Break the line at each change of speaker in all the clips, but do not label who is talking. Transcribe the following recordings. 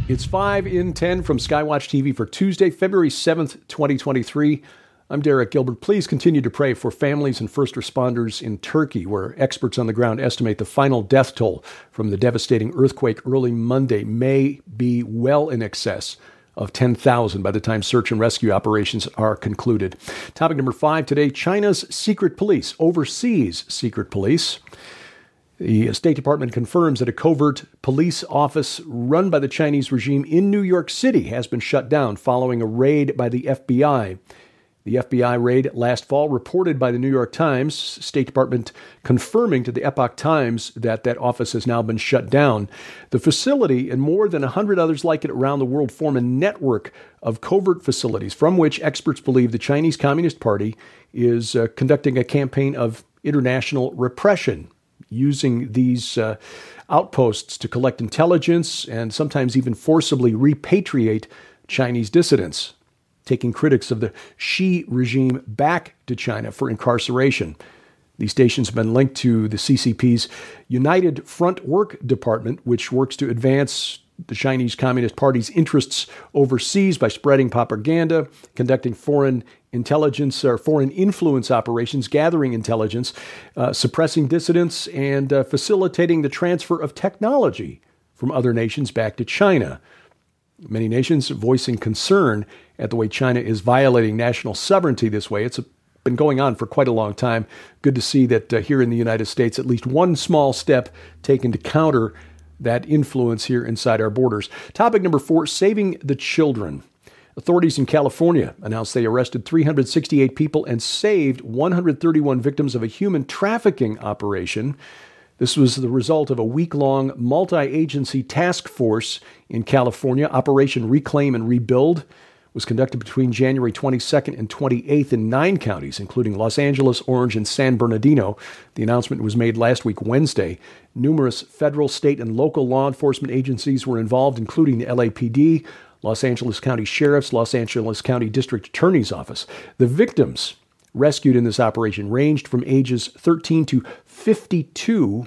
It's 5 in 10 from Skywatch TV for Tuesday, February 7th, 2023. I'm Derek Gilbert. Please continue to pray for families and first responders in Turkey, where experts on the ground estimate the final death toll from the devastating earthquake early Monday may be well in excess of 10,000 by the time search and rescue operations are concluded. Topic number 5 today, China's secret police oversees secret police. The State Department confirms that a covert police office run by the Chinese regime in New York City has been shut down following a raid by the FBI. The FBI raid last fall reported by the New York Times, State Department confirming to the Epoch Times that that office has now been shut down. The facility and more than 100 others like it around the world form a network of covert facilities from which experts believe the Chinese Communist Party is conducting a campaign of international repression, using these outposts to collect intelligence and sometimes even forcibly repatriate Chinese dissidents, taking critics of the Xi regime back to China for incarceration. These stations have been linked to the CCP's United Front Work Department, which works to advance the Chinese Communist Party's interests overseas by spreading propaganda, conducting foreign intelligence or foreign influence operations, gathering intelligence, suppressing dissidents, and facilitating the transfer of technology from other nations back to China. Many nations voicing concern at the way China is violating national sovereignty this way. It's been going on for quite a long time. Good to see that here in the United States, at least one small step taken to counter that influence here inside our borders. Topic number 4, saving the children. Authorities in California announced they arrested 368 people and saved 131 victims of a human trafficking operation. This was the result of a week-long multi-agency task force in California. Operation Reclaim and Rebuild was conducted between January 22nd and 28th in 9 counties, including Los Angeles, Orange, and San Bernardino. The announcement was made last week, Wednesday. Numerous federal, state, and local law enforcement agencies were involved, including the LAPD, Los Angeles County Sheriff's, Los Angeles County District Attorney's Office. The victims rescued in this operation ranged from ages 13 to 52.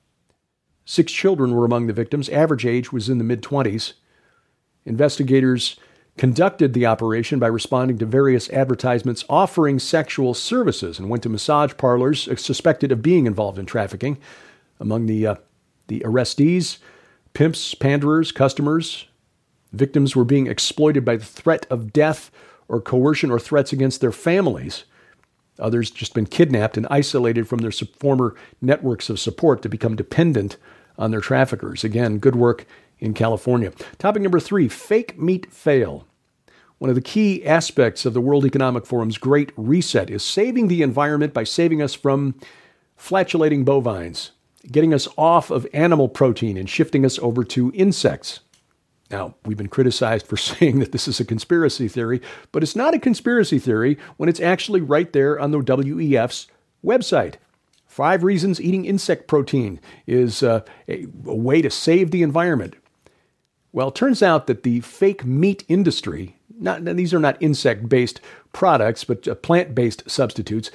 6 children were among the victims. Average age was in the mid-20s. Investigators conducted the operation by responding to various advertisements offering sexual services and went to massage parlors suspected of being involved in trafficking. Among the arrestees, pimps, panderers, customers, victims were being exploited by the threat of death or coercion or threats against their families. Others just been kidnapped and isolated from their former networks of support to become dependent on their traffickers. Again, good work in California. Topic number 3, fake meat fail. One of the key aspects of the World Economic Forum's Great Reset is saving the environment by saving us from flatulating bovines, getting us off of animal protein and shifting us over to insects. Now, we've been criticized for saying that this is a conspiracy theory, but it's not a conspiracy theory when it's actually right there on the WEF's website. 5 reasons eating insect protein is a way to save the environment. Well, it turns out that the fake meat industry, these are not insect-based products, but plant-based substitutes,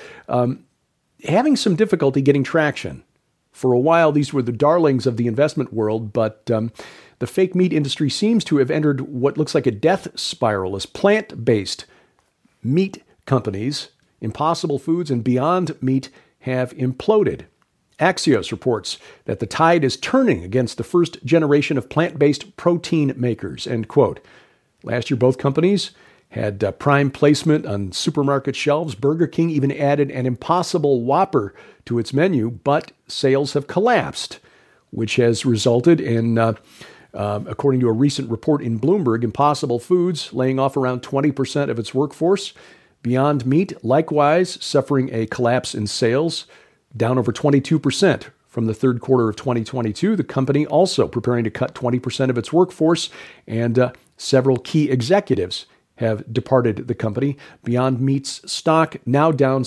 having some difficulty getting traction. For a while, these were the darlings of the investment world, but the fake meat industry seems to have entered what looks like a death spiral as plant-based meat companies, Impossible Foods and Beyond Meat, have imploded. Axios reports that the tide is turning against the first generation of plant-based protein makers, end quote. Last year, both companies had prime placement on supermarket shelves. Burger King even added an Impossible Whopper to its menu, but sales have collapsed, which has resulted in, according to a recent report in Bloomberg, Impossible Foods laying off around 20% of its workforce. Beyond Meat, likewise, suffering a collapse in sales, down over 22% from the third quarter of 2022. The company also preparing to cut 20% of its workforce, and several key executives have departed the company. Beyond Meat's stock now down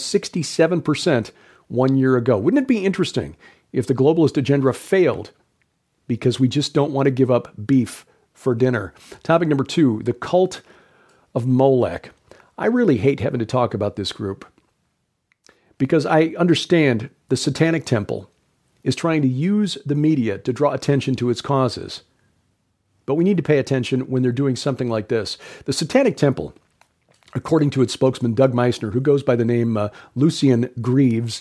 67% 1 year ago. Wouldn't it be interesting if the globalist agenda failed because we just don't want to give up beef for dinner? Topic number 2, the cult of Molech. I really hate having to talk about this group because I understand the Satanic Temple is trying to use the media to draw attention to its causes. But we need to pay attention when they're doing something like this. The Satanic Temple, according to its spokesman, Doug Meissner, who goes by the name Lucien Greaves,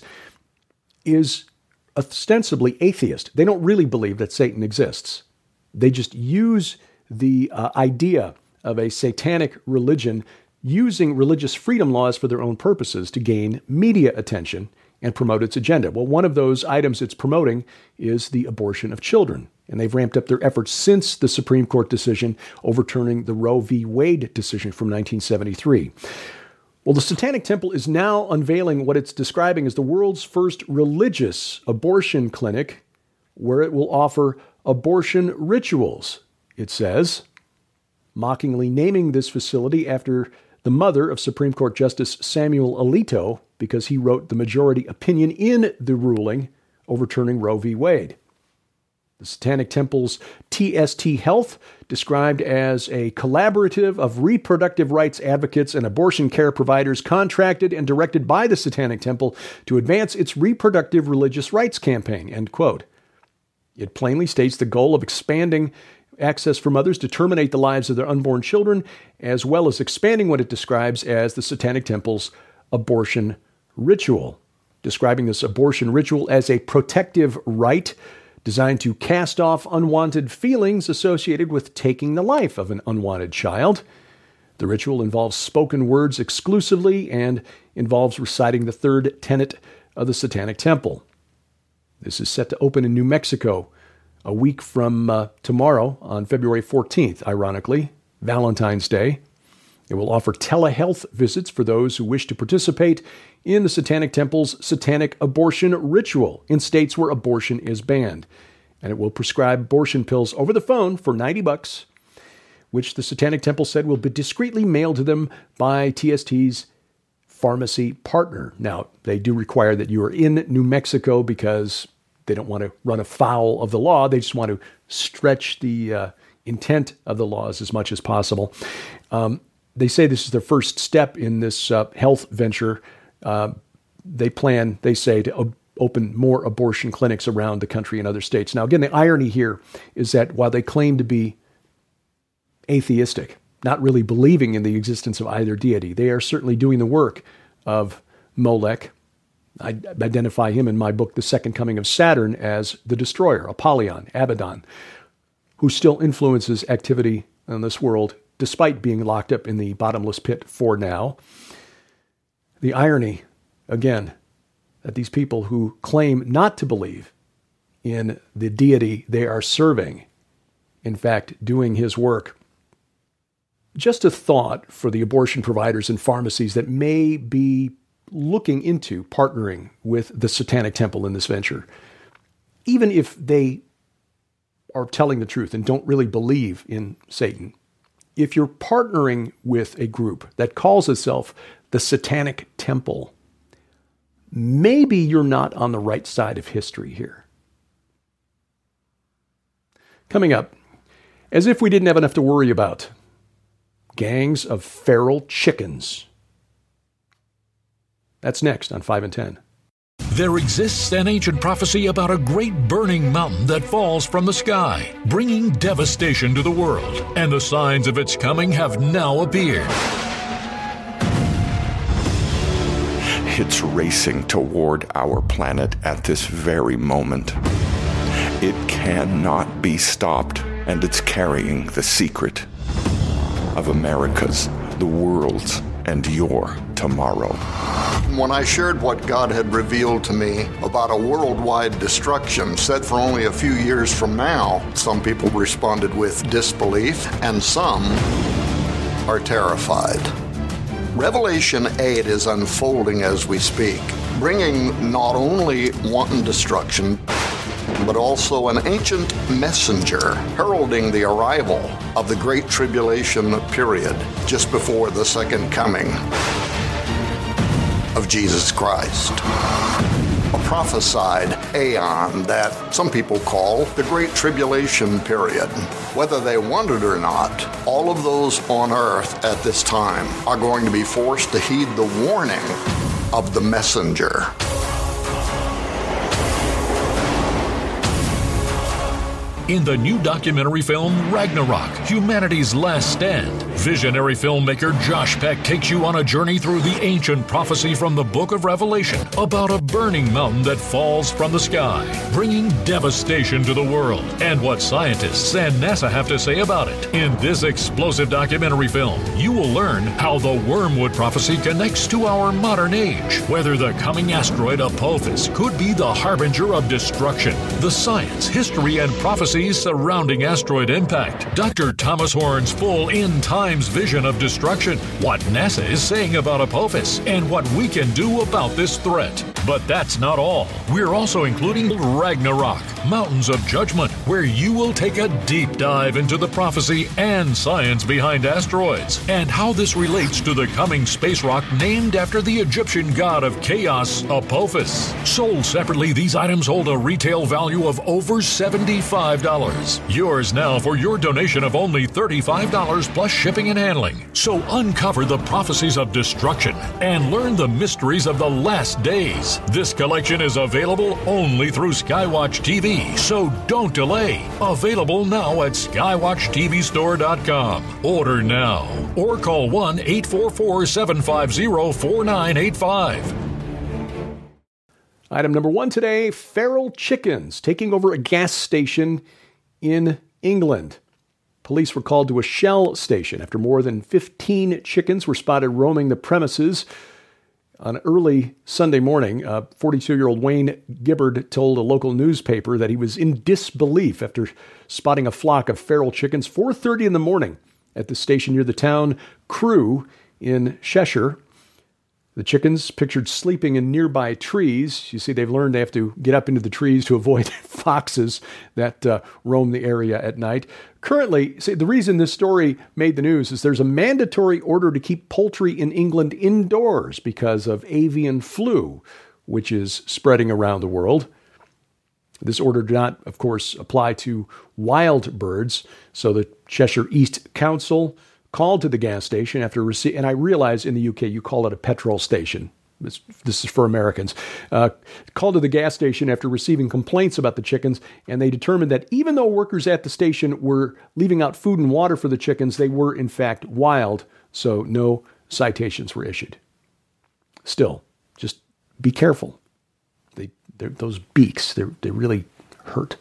is ostensibly atheist. They don't really believe that Satan exists. They just use the idea of a satanic religion using religious freedom laws for their own purposes to gain media attention and promote its agenda. Well, one of those items it's promoting is the abortion of children. And they've ramped up their efforts since the Supreme Court decision overturning the Roe v. Wade decision from 1973. Well, the Satanic Temple is now unveiling what it's describing as the world's first religious abortion clinic, where it will offer abortion rituals, it says, mockingly naming this facility after the mother of Supreme Court Justice Samuel Alito, because he wrote the majority opinion in the ruling overturning Roe v. Wade. The Satanic Temple's TST Health, described as a collaborative of reproductive rights advocates and abortion care providers contracted and directed by the Satanic Temple to advance its reproductive religious rights campaign, end quote. It plainly states the goal of expanding access for mothers to terminate the lives of their unborn children, as well as expanding what it describes as the Satanic Temple's abortion ritual, describing this abortion ritual as a protective rite designed to cast off unwanted feelings associated with taking the life of an unwanted child. The ritual involves spoken words exclusively and involves reciting the third tenet of the Satanic Temple. This is set to open in New Mexico a week from tomorrow on February 14th, ironically, Valentine's Day. It will offer telehealth visits for those who wish to participate in the Satanic Temple's satanic abortion ritual in states where abortion is banned. And it will prescribe abortion pills over the phone for $90, which the Satanic Temple said will be discreetly mailed to them by TST's pharmacy partner. Now, they do require that you are in New Mexico because they don't want to run afoul of the law. They just want to stretch the intent of the laws as much as possible. They say this is their first step in this health venture. They plan, they say, to open more abortion clinics around the country in other states. Now, again, the irony here is that while they claim to be atheistic, not really believing in the existence of either deity, they are certainly doing the work of Molech. I identify him in my book, The Second Coming of Saturn, as the destroyer, Apollyon, Abaddon, who still influences activity in this world despite being locked up in the bottomless pit for now. The irony, again, that these people who claim not to believe in the deity they are serving, in fact, doing his work. Just a thought for the abortion providers and pharmacies that may be looking into partnering with the Satanic Temple in this venture. Even if they are telling the truth and don't really believe in Satan, if you're partnering with a group that calls itself the Satanic Temple, maybe you're not on the right side of history here. Coming up, as if we didn't have enough to worry about, gangs of feral chickens. That's next on 5 and 10.
There exists an ancient prophecy about a great burning mountain that falls from the sky, bringing devastation to the world, and the signs of its coming have now appeared.
It's racing toward our planet at this very moment. It cannot be stopped, and it's carrying the secret of America's, the world's, and your tomorrow.
When I shared what God had revealed to me about a worldwide destruction set for only a few years from now, some people responded with disbelief, and some are terrified. Revelation 8 is unfolding as we speak, bringing not only wanton destruction, but also an ancient messenger heralding the arrival of the Great Tribulation period just before the second coming of Jesus Christ. A prophesied aeon that some people call the Great Tribulation period. Whether they want it or not, all of those on earth at this time are going to be forced to heed the warning of the messenger.
In the new documentary film Ragnarok, Humanity's Last Stand, visionary filmmaker Josh Peck takes you on a journey through the ancient prophecy from the book of Revelation about a burning mountain that falls from the sky, bringing devastation to the world, and what scientists and NASA have to say about it. In this explosive documentary film, you will learn how the wormwood prophecy connects to our modern age, whether the coming asteroid Apophis could be the harbinger of destruction, the science, history, and prophecies surrounding asteroid impact, Dr. Thomas Horn's full end times vision of destruction, what NASA is saying about Apophis, and what we can do about this threat. But that's not all. We're also including Ragnarok, Mountains of Judgment, where you will take a deep dive into the prophecy and science behind asteroids, and how this relates to the coming space rock named after the Egyptian god of chaos, Apophis. Sold separately, these items hold a retail value of over $75. Yours now for your donation of only $35 plus shipping and handling. So uncover the prophecies of destruction and learn the mysteries of the last days. This collection is available only through Skywatch TV, so don't delay. Available now at skywatchtvstore.com. Order now or call 1-844-750-4985.
Item number 1 today, feral chickens taking over a gas station in England. Police were called to a Shell station after more than 15 chickens were spotted roaming the premises. On early Sunday morning, 42-year-old Wayne Gibbard told a local newspaper that he was in disbelief after spotting a flock of feral chickens 4:30 in the morning at the station near the town Crewe in Cheshire. The chickens pictured sleeping in nearby trees. You see, they've learned they have to get up into the trees to avoid foxes that roam the area at night. Currently, the reason this story made the news is there's a mandatory order to keep poultry in England indoors because of avian flu, which is spreading around the world. This order did not, of course, apply to wild birds. So the Cheshire East Council called to the gas station after receiving, and I realize in the UK you call it a petrol station. This is for Americans. Called to the gas station after receiving complaints about the chickens, and they determined that even though workers at the station were leaving out food and water for the chickens, they were in fact wild, so no citations were issued. Still, just be careful. Those beaks, they really hurt.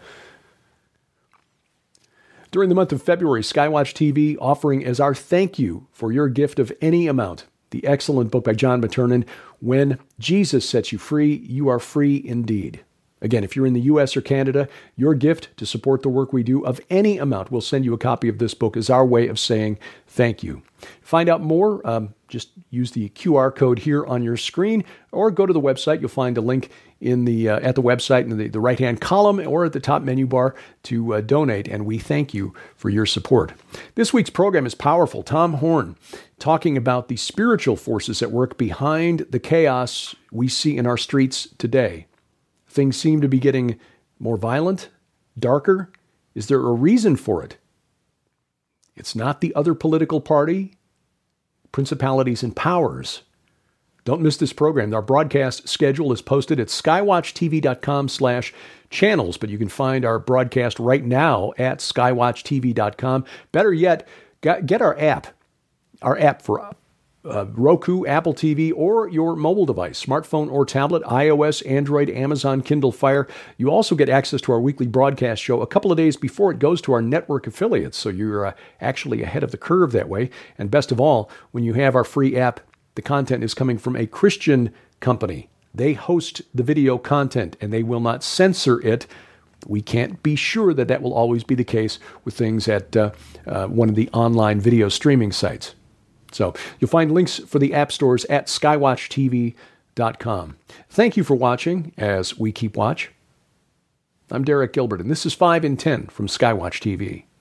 During the month of February, Skywatch TV offering as our thank you for your gift of any amount, the excellent book by John Maternon, When Jesus Sets You Free, You Are Free Indeed. Again, if you're in the U.S. or Canada, your gift to support the work we do of any amount, we'll send you a copy of this book as our way of saying thank you. Find out more, just use the QR code here on your screen, or go to the website. You'll find a link in the at the website in the right-hand column or at the top menu bar to donate, and we thank you for your support. This week's program is powerful. Tom Horn talking about the spiritual forces at work behind the chaos we see in our streets today. Things seem to be getting more violent, darker. Is there a reason for it? It's not the other political party, principalities and powers. Don't miss this program. Our broadcast schedule is posted at skywatchtv.com/channels, but you can find our broadcast right now at skywatchtv.com. Better yet, get our app for Roku, Apple TV, or your mobile device, smartphone or tablet, iOS, Android, Amazon, Kindle Fire. You also get access to our weekly broadcast show a couple of days before it goes to our network affiliates, so you're actually ahead of the curve that way. And best of all, when you have our free app, the content is coming from a Christian company. They host the video content, and they will not censor it. We can't be sure that that will always be the case with things at one of the online video streaming sites. So you'll find links for the app stores at skywatchtv.com. Thank you for watching as we keep watch. I'm Derek Gilbert, and this is 5 in 10 from Skywatch TV.